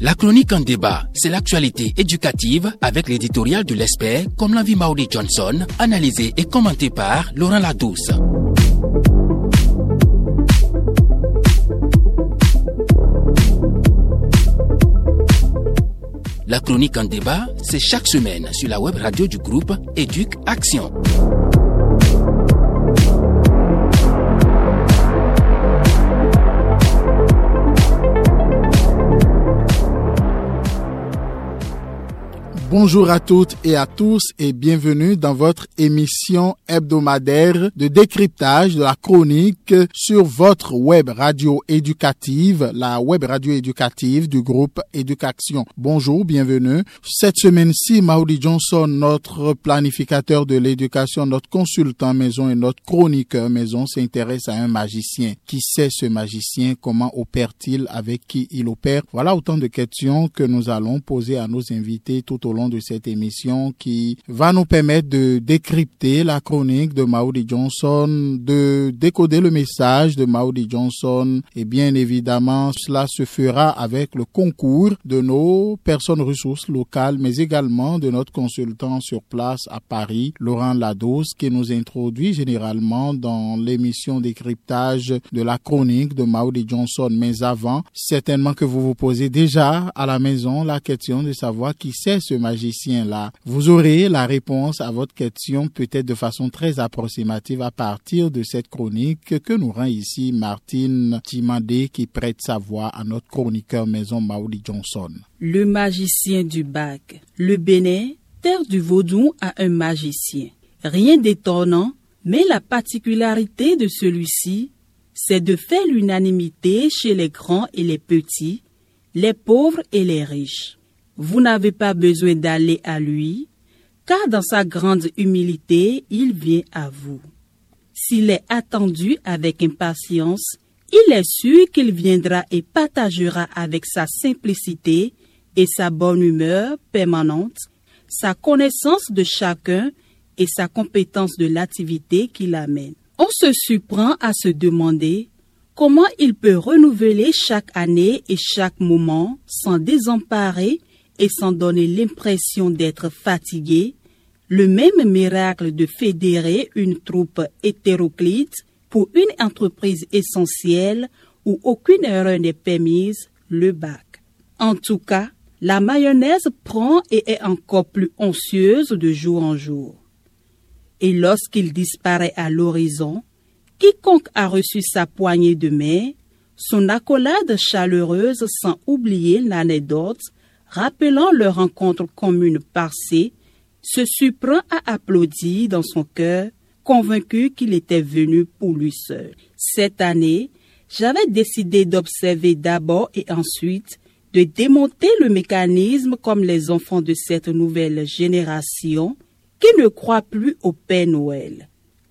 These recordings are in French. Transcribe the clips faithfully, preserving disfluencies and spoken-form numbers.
La chronique en débat, c'est l'actualité éducative avec l'éditorial de l'expert comme l'envie Maudie Johnson, analysé et commenté par Laurent Ladouce. La chronique en débat, c'est chaque semaine sur la web radio du groupe Éduc Action. Bonjour à toutes et à tous et bienvenue dans votre émission hebdomadaire de décryptage de la chronique sur votre web radio éducative, la web radio éducative du groupe Éducation. Bonjour, bienvenue. Cette semaine-ci, Maudie Johnson, notre planificateur de l'éducation, notre consultant maison et notre chroniqueur maison s'intéresse à un magicien. Qui c'est ce magicien? Comment opère-t-il? Avec qui il opère? Voilà autant de questions que nous allons poser à nos invités tout au long de cette émission qui va nous permettre de décrypter la chronique de Maudie Johnson, de décoder le message de Maudie Johnson et bien évidemment cela se fera avec le concours de nos personnes ressources locales mais également de notre consultant sur place à Paris, Laurent Ladouce, qui nous introduit généralement dans l'émission décryptage de la chronique de Maudie Johnson. Mais avant, certainement que vous vous posez déjà à la maison la question de savoir qui c'est ce magicien-là. Vous aurez la réponse à votre question peut-être de façon très approximative à partir de cette chronique que nous rend ici Martine Timandé qui prête sa voix à notre chroniqueur maison Maudie Johnson. Le magicien du bac. Le Bénin, terre du vaudou, a un magicien. Rien d'étonnant, mais la particularité de celui-ci, c'est de faire l'unanimité chez les grands et les petits, les pauvres et les riches. Vous n'avez pas besoin d'aller à lui, car dans sa grande humilité, il vient à vous. S'il est attendu avec impatience, il est sûr qu'il viendra et partagera avec sa simplicité et sa bonne humeur permanente, sa connaissance de chacun et sa compétence de l'activité qu'il amène. On se surprend à se demander comment il peut renouveler chaque année et chaque moment sans désemparer et sans donner l'impression d'être fatigué, le même miracle de fédérer une troupe hétéroclite pour une entreprise essentielle où aucune erreur n'est permise, le bac. En tout cas, la mayonnaise prend et est encore plus oncieuse de jour en jour. Et lorsqu'il disparaît à l'horizon, quiconque a reçu sa poignée de main, son accolade chaleureuse sans oublier l'anecdote, rappelant leur rencontre commune passée, se surprend à applaudir dans son cœur, convaincu qu'il était venu pour lui seul. Cette année, j'avais décidé d'observer d'abord et ensuite de démonter le mécanisme comme les enfants de cette nouvelle génération qui ne croient plus au Père Noël.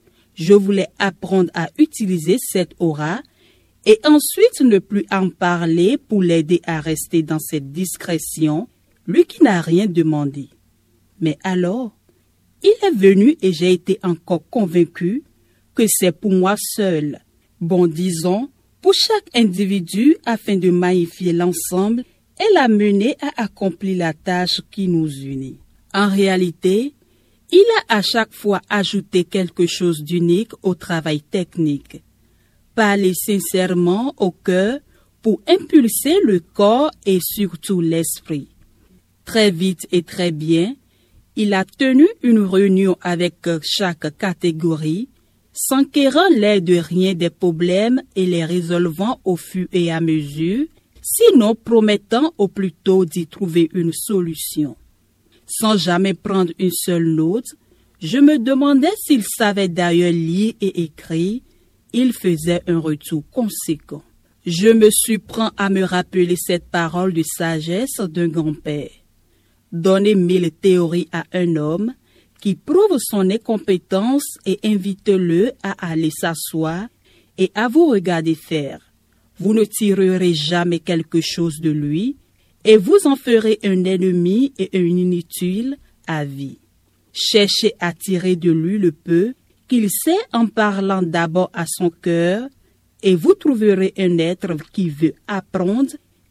Je voulais apprendre à utiliser cette aura et ensuite ne plus en parler pour l'aider à rester dans cette discrétion, lui qui n'a rien demandé. Mais alors, il est venu et j'ai été encore convaincu que c'est pour moi seul. Bon, disons, pour chaque individu afin de magnifier l'ensemble et l'amener à accomplir la tâche qui nous unit. En réalité, il a à chaque fois ajouté quelque chose d'unique au travail technique. Parler sincèrement au cœur pour impulser le corps et surtout l'esprit. Très vite et très bien, il a tenu une réunion avec chaque catégorie, s'enquérant l'air de rien des problèmes et les résolvant au fur et à mesure, sinon promettant au plus tôt d'y trouver une solution. Sans jamais prendre une seule note, je me demandais s'il savait d'ailleurs lire et écrire. Il faisait un retour conséquent. Je me surprends à me rappeler cette parole de sagesse d'un grand-père. Donnez mille théories à un homme qui prouve son incompétence et invite-le à aller s'asseoir et à vous regarder faire. Vous ne tirerez jamais quelque chose de lui et vous en ferez un ennemi et un inutile à vie. Cherchez à tirer de lui le peu qu'il sait en parlant d'abord à son cœur, et vous trouverez un être qui veut apprendre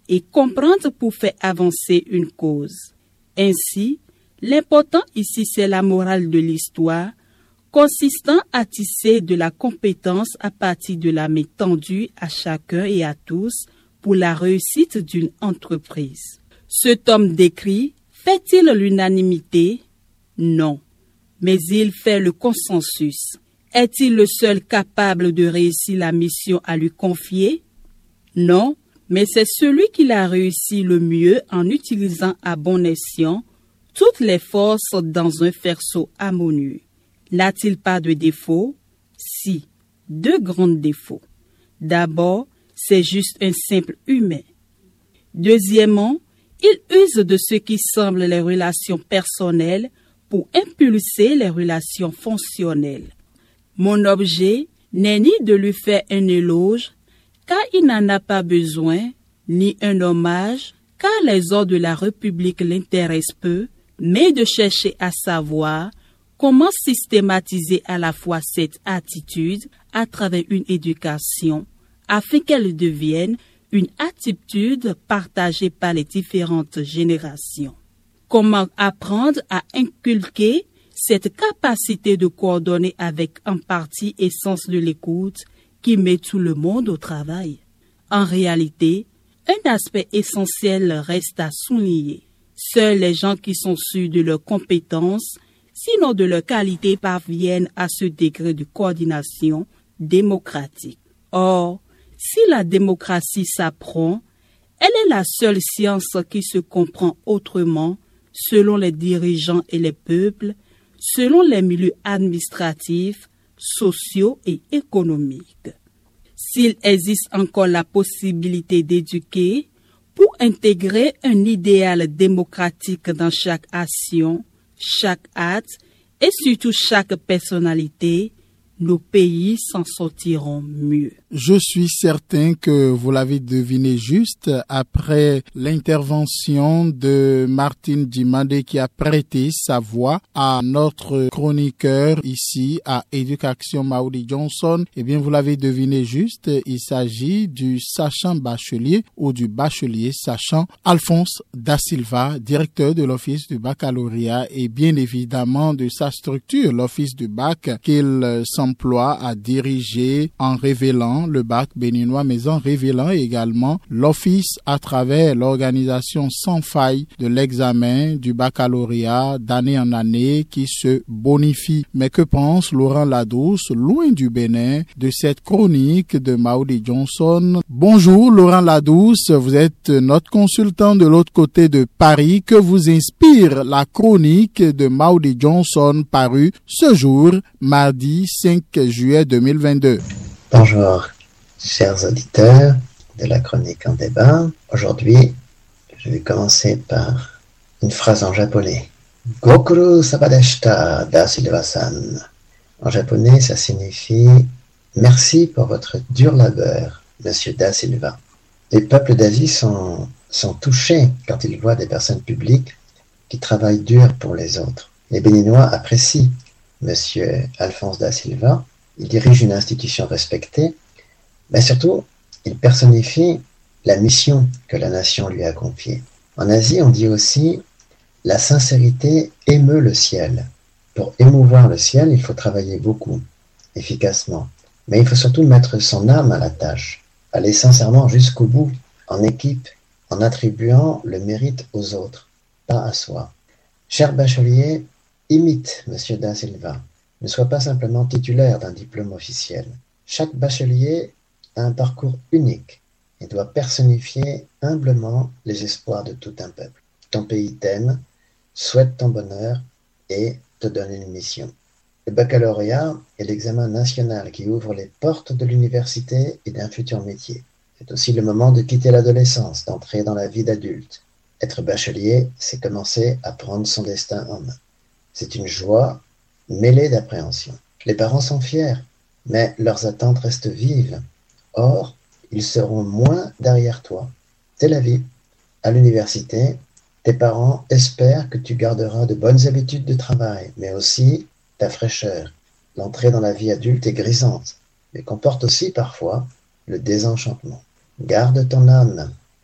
et comprendre pour faire avancer une cause. Ainsi, l'important ici, c'est la morale de l'histoire, consistant à tisser de la compétence à partir de la main tendue à chacun et à tous pour la réussite d'une entreprise. Ce tome décrit fait-il l'unanimité? Non, mais il fait le consensus. Est-il le seul capable de réussir la mission à lui confier? Non, mais c'est celui qui l'a réussi le mieux en utilisant à bon escient toutes les forces dans un faisceau harmonieux. N'a-t-il pas de défauts? Si, deux grands défauts. D'abord, c'est juste un simple humain. Deuxièmement, il use de ce qui semble les relations personnelles pour impulser les relations fonctionnelles. Mon objet n'est ni de lui faire un éloge, car il n'en a pas besoin, ni un hommage, car les ordres de la République l'intéressent peu, mais de chercher à savoir comment systématiser à la fois cette attitude à travers une éducation, afin qu'elle devienne une attitude partagée par les différentes générations. Comment apprendre à inculquer cette capacité de coordonner avec empathie et sens de l'écoute qui met tout le monde au travail? En réalité, un aspect essentiel reste à souligner. Seuls les gens qui sont sûrs de leurs compétences, sinon de leur qualité, parviennent à ce degré de coordination démocratique. Or, si la démocratie s'apprend, elle est la seule science qui se comprend autrement selon les dirigeants et les peuples, selon les milieux administratifs, sociaux et économiques. S'il existe encore la possibilité d'éduquer pour intégrer un idéal démocratique dans chaque action, chaque acte et surtout chaque personnalité, nos pays s'en sortiront mieux. Je suis certain que vous l'avez deviné juste après l'intervention de Martine Djimande qui a prêté sa voix à notre chroniqueur ici à Éducation Maudie Johnson. Eh bien, vous l'avez deviné juste, il s'agit du sachant bachelier ou du bachelier sachant Alphonse Da Silva, directeur de l'Office du baccalauréat et bien évidemment de sa structure, l'Office du bac qu'il s'emploie à diriger en révélant le bac béninois, mais en révélant également l'office à travers l'organisation sans faille de l'examen du baccalauréat d'année en année qui se bonifie. Mais que pense Laurent Ladouce, loin du Bénin, de cette chronique de Maudie Johnson? Bonjour Laurent Ladouce, vous êtes notre consultant de l'autre côté de Paris. Que vous inspire la chronique de Maudie Johnson parue ce jour, mardi cinq juillet deux mille vingt-deux? Bonjour, chers auditeurs de la chronique en débat. Aujourd'hui, je vais commencer par une phrase en japonais. Gokuru sabadeshita Da Silva-san. En japonais, ça signifie « Merci pour votre dur labeur, Monsieur Da Silva ». Les peuples d'Asie sont, sont touchés quand ils voient des personnes publiques qui travaillent dur pour les autres. Les Béninois apprécient Monsieur Alphonse Da Silva. Il dirige une institution respectée, mais surtout, il personnifie la mission que la nation lui a confiée. En Asie, on dit aussi « la sincérité émeut le ciel ». Pour émouvoir le ciel, il faut travailler beaucoup, efficacement. Mais il faut surtout mettre son âme à la tâche, aller sincèrement jusqu'au bout, en équipe, en attribuant le mérite aux autres, pas à soi. Cher bachelier, imite Monsieur Da Silva. Ne sois pas simplement titulaire d'un diplôme officiel. Chaque bachelier a un parcours unique et doit personnifier humblement les espoirs de tout un peuple. Ton pays t'aime, souhaite ton bonheur et te donne une mission. Le baccalauréat est l'examen national qui ouvre les portes de l'université et d'un futur métier. C'est aussi le moment de quitter l'adolescence, d'entrer dans la vie d'adulte. Être bachelier, c'est commencer à prendre son destin en main. C'est une joie mêlée d'appréhension. Les parents sont fiers, mais leurs attentes restent vives. Or, ils seront moins derrière toi. C'est la vie. À l'université, tes parents espèrent que tu garderas de bonnes habitudes de travail, mais aussi ta fraîcheur. L'entrée dans la vie adulte est grisante, mais comporte aussi parfois le désenchantement. Garde ton âme,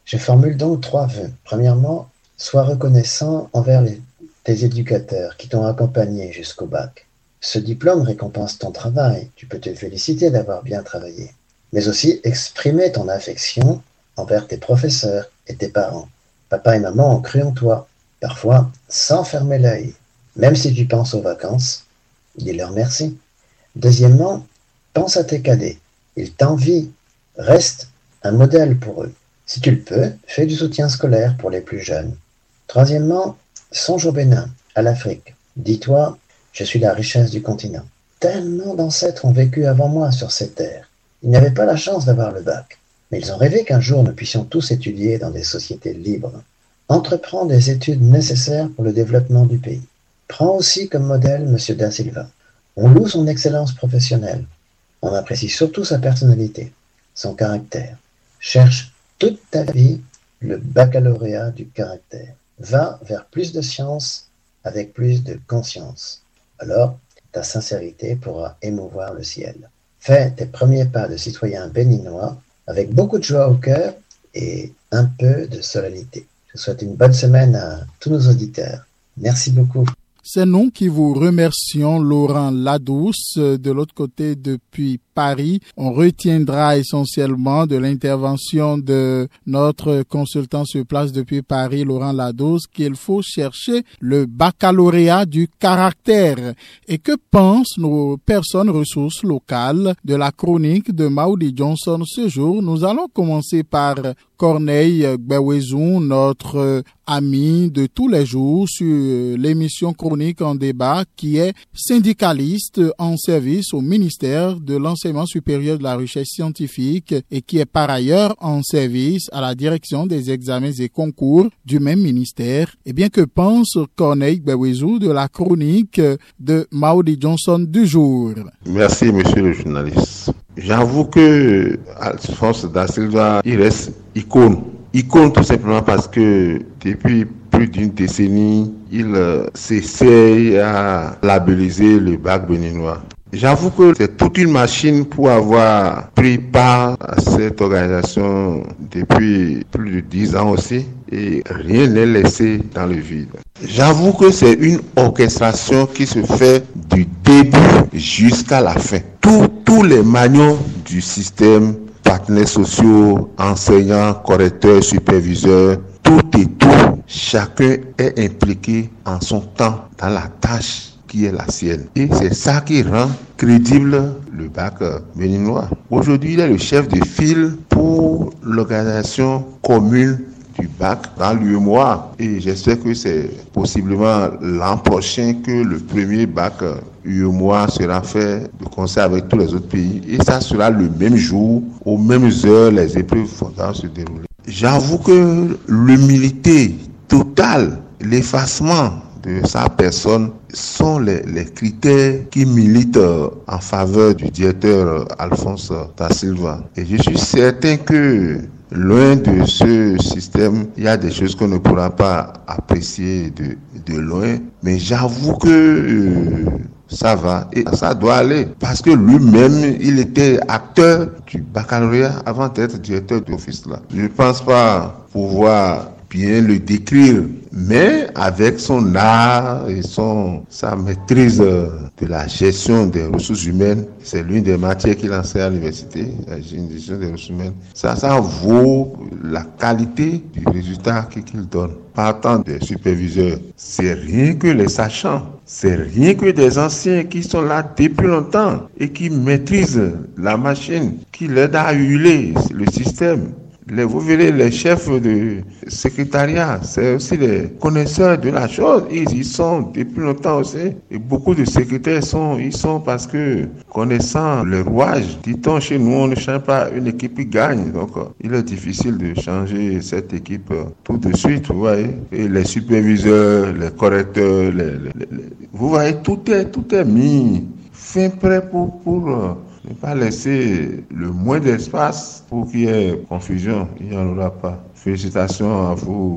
Je formule donc trois vœux. Premièrement, sois reconnaissant envers les, tes éducateurs qui t'ont accompagné jusqu'au bac. Ce diplôme récompense ton travail. Tu peux te féliciter d'avoir bien travaillé. Mais aussi exprimer ton affection envers tes professeurs et tes parents. Papa et maman ont cru en toi, parfois sans fermer l'œil. Même si tu penses aux vacances, dis-leur merci. Deuxièmement, pense à tes cadets. Ils t'envient. Reste un modèle pour eux. Si tu le peux, fais du soutien scolaire pour les plus jeunes. Troisièmement, songe au Bénin, à l'Afrique. Dis-toi, je suis la richesse du continent. Tellement d'ancêtres ont vécu avant moi sur cette terre. Ils n'avaient pas la chance d'avoir le bac, mais ils ont rêvé qu'un jour nous puissions tous étudier dans des sociétés libres. Entreprends des études nécessaires pour le développement du pays. Prends aussi comme modèle M. Da Silva. On loue son excellence professionnelle. On apprécie surtout sa personnalité, son caractère. Cherche toute ta vie le baccalauréat du caractère. Va vers plus de science avec plus de conscience. Alors, ta sincérité pourra émouvoir le ciel. Fais tes premiers pas de citoyen béninois avec beaucoup de joie au cœur et un peu de solennité. Je souhaite une bonne semaine à tous nos auditeurs. Merci beaucoup. C'est nous qui vous remercions, Laurent Ladouce. De l'autre côté, depuis Paris, on retiendra essentiellement de l'intervention de notre consultant sur place depuis Paris, Laurent Ladouce, qu'il faut chercher le baccalauréat du caractère. Et que pensent nos personnes ressources locales de la chronique de Maudie Johnson ce jour? Nous allons commencer par Corneille Gbewezou, notre ami de tous les jours sur l'émission Chronique en débat, qui est syndicaliste en service au ministère de l'Enseignement supérieur de la Recherche scientifique et qui est par ailleurs en service à la direction des examens et concours du même ministère. Et bien, que pense Corneille Gbewezou de la chronique de Maudie Johnson du jour? Merci, monsieur le journaliste. J'avoue que Alphonse Da Silva, il reste icône. Icône tout simplement parce que depuis plus d'une décennie, il euh, s'essaye à labelliser le bac béninois. J'avoue que c'est toute une machine pour avoir pris part à cette organisation depuis plus de dix ans aussi et rien n'est laissé dans le vide. J'avoue que c'est une orchestration qui se fait du début jusqu'à la fin. Tous, tous les magnons du système, partenaires sociaux, enseignants, correcteurs, superviseurs, tout et tout, chacun est impliqué en son temps dans la tâche qui est la sienne. Et c'est ça qui rend crédible le bac béninois. Aujourd'hui, il est le chef de file pour l'organisation commune du bac dans l'U E M O A. Et j'espère que c'est possiblement l'an prochain que le premier bac U E M O A sera fait de concert avec tous les autres pays. Et ça sera le même jour, aux mêmes heures, les épreuves vont se dérouler. J'avoue que l'humilité totale, l'effacement de sa personne sont les, les critères qui militent en faveur du directeur Alphonse Da Silva. Et je suis certain que loin de ce système, il y a des choses qu'on ne pourra pas apprécier de, de loin. Mais j'avoue que euh, ça va et ça doit aller. Parce que lui-même, il était acteur du baccalauréat avant d'être directeur d'office là. Je ne pense pas pouvoir bien le décrire, mais avec son art et son sa maîtrise de la gestion des ressources humaines, c'est l'une des matières qu'il enseigne à l'université, la gestion des ressources humaines. Ça, ça vaut la qualité du résultat qu'il donne. Partant des superviseurs, c'est rien que les sachants, c'est rien que des anciens qui sont là depuis longtemps et qui maîtrisent la machine, qui l'aident à huiler le système. Les, vous verrez, les chefs de secrétariat, c'est aussi les connaisseurs de la chose. Ils y sont depuis longtemps aussi. Et beaucoup de secrétaires sont, ils sont parce que connaissant le rouage, dit-on chez nous, on ne change pas une équipe qui gagne. Donc, il est difficile de changer cette équipe tout de suite, vous voyez. Et les superviseurs, les correcteurs, les, les, les, vous voyez, tout est, tout est mis fin prêt pour, pour ne pas laisser le moins d'espace pour qu'il y ait confusion. Il n'y en aura pas. Félicitations à vous,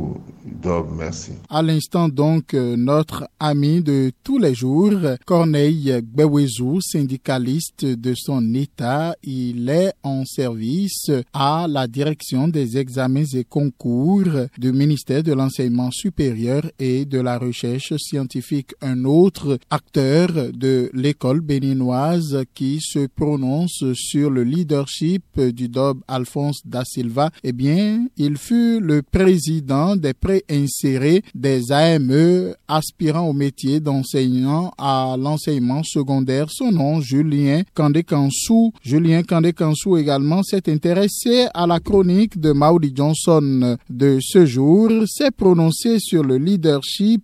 Donc, merci. À l'instant donc, notre ami de tous les jours, Corneille Gbewezou, syndicaliste de son État, il est en service à la direction des examens et concours du ministère de l'Enseignement supérieur et de la recherche scientifique. Un autre acteur de l'école béninoise qui se prononce sur le leadership du D O B Alphonse Da Silva, eh bien, il fut le président des pré-insérés des A M E aspirant au métier d'enseignant à l'enseignement secondaire. Son nom, Julien Kandé-Kansou. Julien Kandé-Kansou également s'est intéressé à la chronique de Maudie Johnson de ce jour, s'est prononcé sur le leadership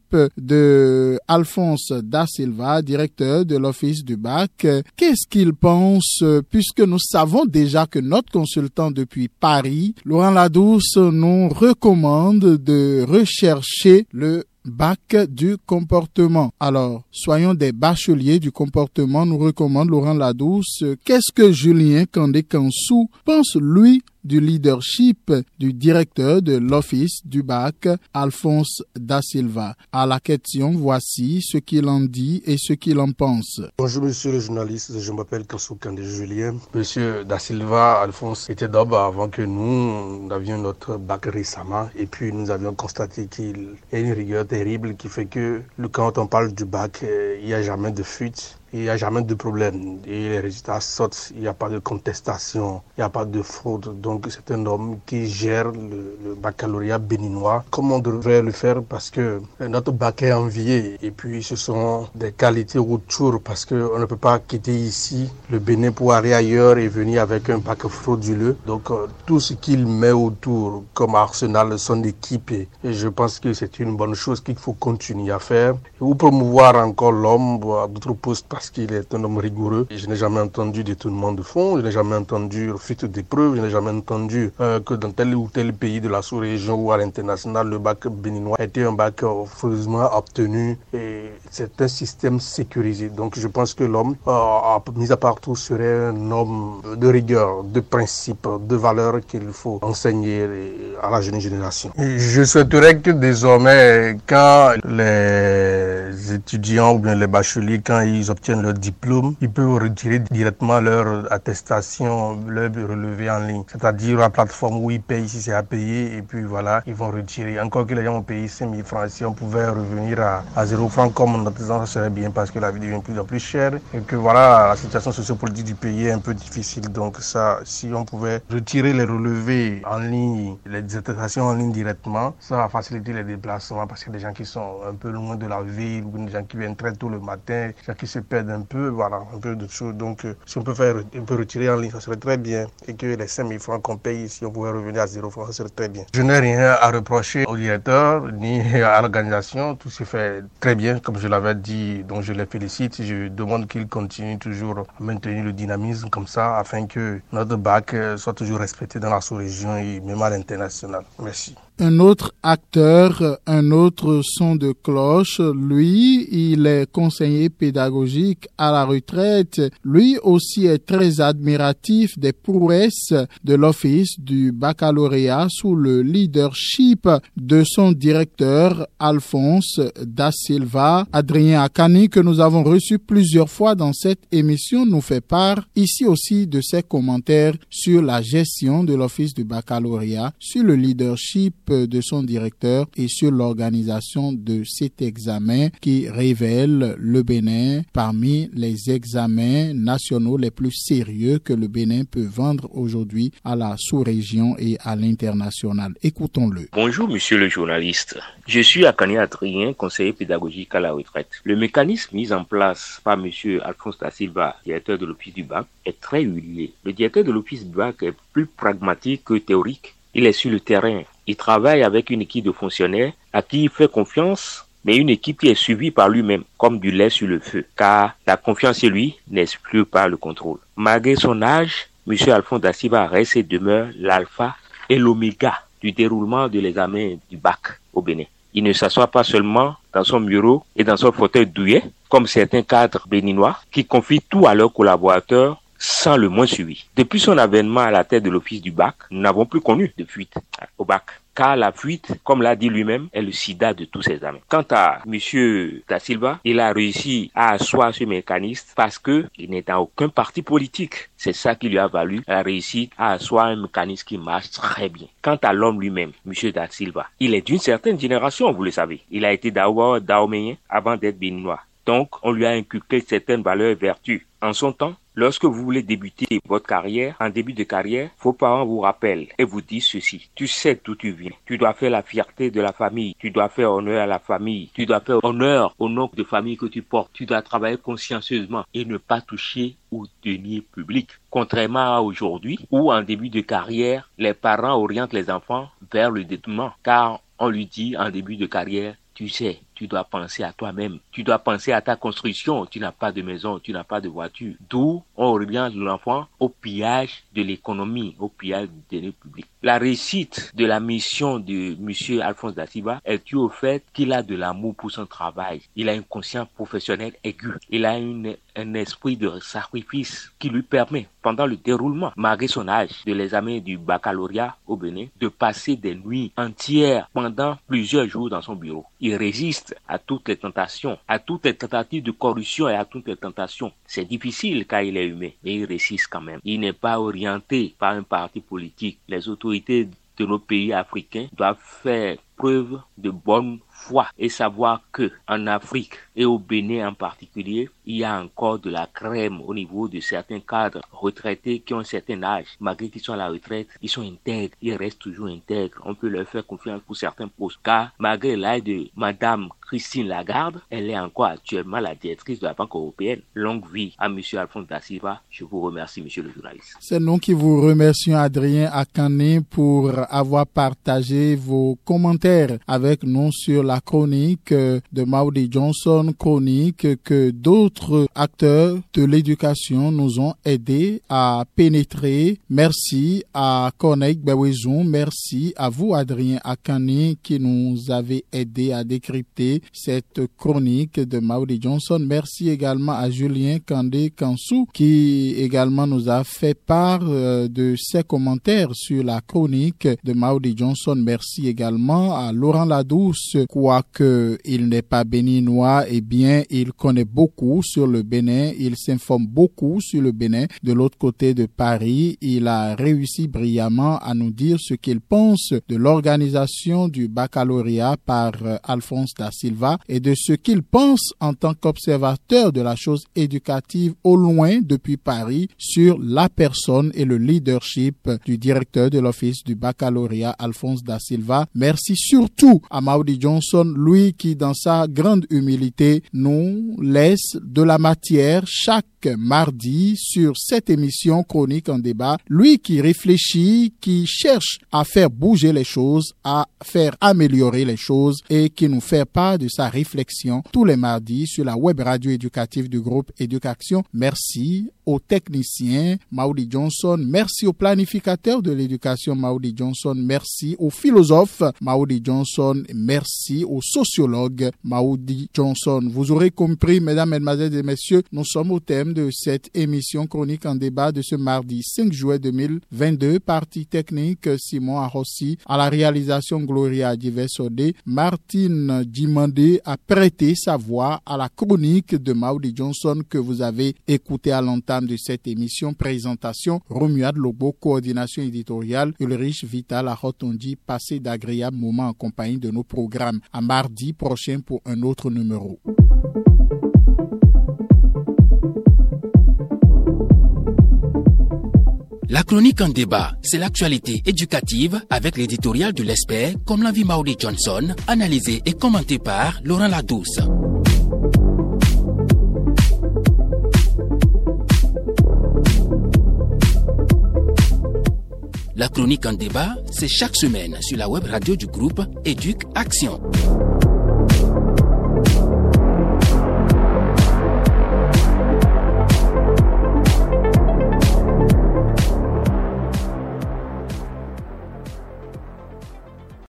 de Alphonse Da Silva, directeur de l'office du bac. Qu'est-ce qu'il pense, puisque nous savons déjà que notre consultant depuis Paris, Laurent Ladouce, nous recommande de rechercher le bac du comportement. Alors, soyons des bacheliers du comportement, nous recommande Laurent Ladouce. Qu'est-ce que Julien Kandé-Kansou pense, lui, du leadership du directeur de l'office du bac, Alphonse Da Silva? À la question, voici ce qu'il en dit et ce qu'il en pense. Bonjour monsieur le journaliste, je m'appelle Kansou Kandé Julien. Monsieur Da Silva, Alphonse était d'abord avant que nous, nous avions notre bac récemment et puis nous avions constaté qu'il y a une rigueur terrible qui fait que quand on parle du bac, il n'y a jamais de fuite. Il n'y a jamais de problème et les résultats sortent, il n'y a pas de contestation, il n'y a pas de fraude. Donc c'est un homme qui gère le, le baccalauréat béninois comme on devrait le faire parce que notre bac est envié et puis ce sont des qualités autour parce qu'on ne peut pas quitter ici le Bénin pour aller ailleurs et venir avec un bac frauduleux. Donc tout ce qu'il met autour comme arsenal sont équipés et je pense que c'est une bonne chose qu'il faut continuer à faire et ou promouvoir encore l'homme à d'autres postes parce qu'il est un homme rigoureux. Je n'ai jamais entendu détournement de fonds, je n'ai jamais entendu fuite d'épreuves, je n'ai jamais entendu euh, que dans tel ou tel pays de la sous-région ou à l'international, le bac béninois était un bac heureusement obtenu et c'est un système sécurisé. Donc je pense que l'homme, euh, mis à part tout, serait un homme de rigueur, de principe, de valeur qu'il faut enseigner à la jeune génération. Et je souhaiterais que désormais, quand les étudiants ou bien les bacheliers, quand ils obtiennent leur diplôme, ils peuvent retirer directement leur attestation, leur relevé en ligne. C'est-à-dire la plateforme où ils payent si c'est à payer et puis voilà, ils vont retirer. Encore que les gens ont payé cinq mille francs, si on pouvait revenir à, à zéro franc comme en attendant, ça serait bien parce que la vie devient de plus en plus chère et que voilà, la situation sociopolitique du pays est un peu difficile. Donc ça, si on pouvait retirer les relevés en ligne, les attestations en ligne directement, ça va faciliter les déplacements parce qu'il y a des gens qui sont un peu loin de la ville ou des gens qui viennent très tôt le matin, des gens qui se perdent un peu, voilà, un peu de choses. Donc, euh, si on peut faire un peu retirer en ligne, ça serait très bien. Et que les cinq mille francs qu'on paye, si on pouvait revenir à zéro francs, ça serait très bien. Je n'ai rien à reprocher au directeur ni à l'organisation. Tout se fait très bien, comme je l'avais dit, donc je les félicite. Je demande qu'ils continuent toujours à maintenir le dynamisme comme ça, afin que notre bac soit toujours respecté dans la sous-région et même à l'international. Merci. Un autre acteur, un autre son de cloche, lui, il est conseiller pédagogique à la retraite. Lui aussi est très admiratif des prouesses de l'office du baccalauréat sous le leadership de son directeur Alphonse Da Silva. Adrien Akani, que nous avons reçu plusieurs fois dans cette émission, nous fait part ici aussi de ses commentaires sur la gestion de l'office du baccalauréat, sur le leadership de son directeur et sur l'organisation de cet examen qui révèle le Bénin parmi les examens nationaux les plus sérieux que le Bénin peut vendre aujourd'hui à la sous-région et à l'international. Écoutons-le. Bonjour monsieur le journaliste. Je suis Akani Adrien, conseiller pédagogique à la retraite. Le mécanisme mis en place par monsieur Alphonse Da Silva, directeur de l'office du bac, est très huilé. Le directeur de l'office du bac est plus pragmatique que théorique. Il est sur le terrain. Il travaille avec une équipe de fonctionnaires à qui il fait confiance, mais une équipe qui est suivie par lui-même, comme du lait sur le feu, car la confiance en lui n'exclut pas le contrôle. Malgré son âge, M. Alphonse Da Silva reste et demeure l'alpha et l'oméga du déroulement de l'examen du bac au Bénin. Il ne s'assoit pas seulement dans son bureau et dans son fauteuil douillet, comme certains cadres béninois qui confient tout à leurs collaborateurs sans le moins suivi. Depuis son avènement à la tête de l'office du bac, nous n'avons plus connu de fuite au bac. Car la fuite, comme l'a dit lui-même, est le sida de tous ses amis. Quant à M. Da Silva, il a réussi à asseoir ce mécanisme parce que il n'est dans aucun parti politique. C'est ça qui lui a valu la réussite à asseoir un mécanisme qui marche très bien. Quant à l'homme lui-même, M. Da Silva, il est d'une certaine génération, vous le savez. Il a été d'abord dahoméen avant d'être béninois. Donc, on lui a inculqué certaines valeurs et vertus. En son temps, lorsque vous voulez débuter votre carrière, en début de carrière, vos parents vous rappellent et vous disent ceci. Tu sais d'où tu viens. Tu dois faire la fierté de la famille. Tu dois faire honneur à la famille. Tu dois faire honneur au nom de famille que tu portes. Tu dois travailler consciencieusement et ne pas toucher aux deniers publics. Contrairement à aujourd'hui, où en début de carrière, les parents orientent les enfants vers le détournement. Car on lui dit en début de carrière, tu sais, tu dois penser à toi-même. Tu dois penser à ta construction. Tu n'as pas de maison, tu n'as pas de voiture. D'où on oriente l'enfant au pillage de l'économie, au pillage du denier public. La réussite de la mission de M. Alphonse Da Silva est due au fait qu'il a de l'amour pour son travail. Il a une conscience professionnelle aiguë. Il a une, un esprit de sacrifice qui lui permet, pendant le déroulement, malgré son âge, de l'examen du baccalauréat au Bénin, de passer des nuits entières pendant plusieurs jours dans son bureau. Il résiste à toutes les tentations, à toutes les tentatives de corruption et à toutes les tentations. C'est difficile car il est humain, mais il résiste quand même. Il n'est pas orienté par un parti politique. Les autorités de nos pays africains doivent faire preuve de bonne foi et savoir que en Afrique et au Bénin en particulier, il y a encore de la crème au niveau de certains cadres retraités qui ont un certain âge. Malgré qu'ils sont à la retraite, ils sont intègres, ils restent toujours intègres. On peut leur faire confiance pour certains postes. Car malgré l'âge de Madame Christine Lagarde, elle est encore actuellement la directrice de la Banque européenne. Longue vie à M. Alphonse Da Silva. Je vous remercie, monsieur le journaliste. C'est nous qui vous remercions, Adrien Akane, pour avoir partagé vos commentaires avec nous sur la chronique de Maudie Johnson, chronique que d'autres acteurs de l'éducation nous ont aidés à pénétrer. Merci à Corneille Bewezon, merci à vous, Adrien Akane, qui nous avez aidés à décrypter cette chronique de Maudie Johnson. Merci également à Julien Kandé Kansou, qui également nous a fait part de ses commentaires sur la chronique de Maudie Johnson. Merci également à Laurent Ladouce, quoique il n'est pas béninois, eh bien, il connaît beaucoup sur le Bénin, il s'informe beaucoup sur le Bénin. De l'autre côté de Paris, il a réussi brillamment à nous dire ce qu'il pense de l'organisation du baccalauréat par Alphonse Da Silva et de ce qu'il pense en tant qu'observateur de la chose éducative au loin depuis Paris sur la personne et le leadership du directeur de l'office du baccalauréat Alphonse Da Silva. Merci surtout à Maudie Johnson, lui qui dans sa grande humilité nous laisse de la matière chaque mardi sur cette émission Chronique en débat. Lui qui réfléchit, qui cherche à faire bouger les choses, à faire améliorer les choses et qui nous fait part de sa réflexion tous les mardis sur la web radio éducative du groupe Éducation. Merci aux techniciens Maudie Johnson, merci aux planificateurs de l'éducation Maudie Johnson, merci aux philosophes Maudie Johnson, merci aux sociologues Maudie Johnson. Vous aurez compris, mesdames, mesdemoiselles et messieurs, nous sommes au thème de cette émission Chronique en débat de ce mardi cinq juillet deux mille vingt-deux. Partie technique Simon Arossi, à la réalisation Gloria Diversodé. Martine Dimandé a prêté sa voix à la chronique de Maudie Johnson que vous avez écouté à l'entame de cette émission. Présentation Romuald Lobo, coordination éditoriale Ulrich Vital à Rotondi. Passez d'agréables moments en compagnie de nos programmes. À mardi prochain pour un autre numéro. La chronique en débat, c'est l'actualité éducative avec l'éditorial de l'expert comme l'envie Maudie Johnson, analysé et commenté par Laurent Ladouce. La chronique en débat, c'est chaque semaine sur la web radio du groupe Éduc Action.